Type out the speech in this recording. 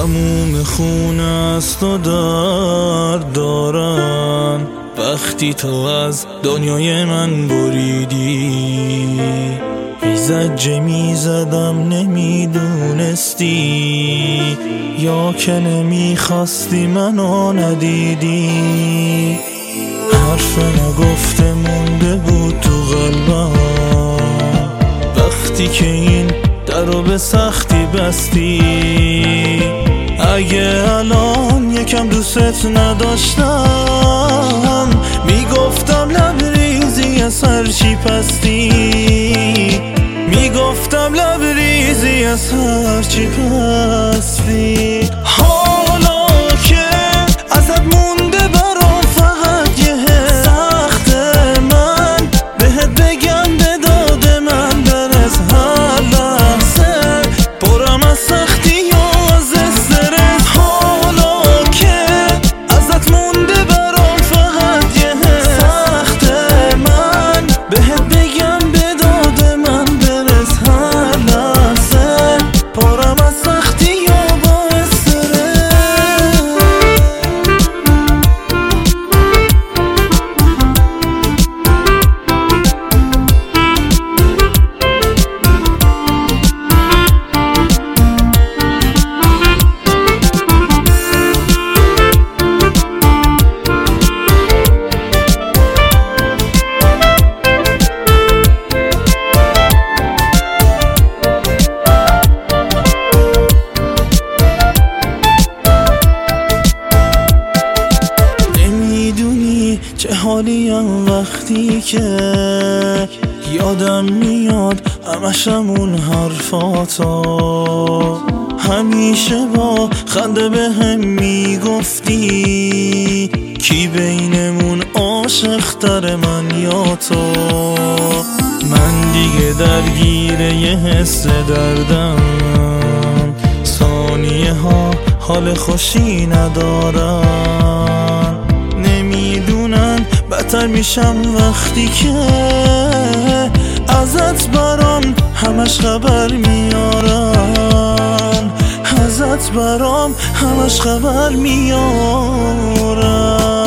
تموم خونه است و درد دارم وقتی تو از دنیای من بریدی. زجه میزدم نمیدونستی یا که نمیخواستی منو ندیدی. حرف نگفته مونده بود تو قلبم وقتی که این درو به سختی بستی. اگه الان یکم دوست نداشتم میگفتم لبریزی از هرچی پستی. میگفتم لبریزی از هرچی پستی. حالا که ازت مونده برام فقط یه سخت من بهت بگم به داد من برس. هر لحظه پرم از سختی و از استرس. حالا که ازت مونده برام فقط یه سخت من بهت بگم به داد من برس. هر لحظه پرم از سختی و با استرس. چه حالیم وقتی که یادم میاد همش همون حرفاتا. همیشه با خنده به هم میگفتی کی بینمون عاشق تر من یا تو. من دیگه درگیر یه حس دردم ثانیه ها حال خوشی ندارم. نمیدونن بدتر میشم وقتی که ازت برام همش خبر میارن. ازت برام همش خبر میارن.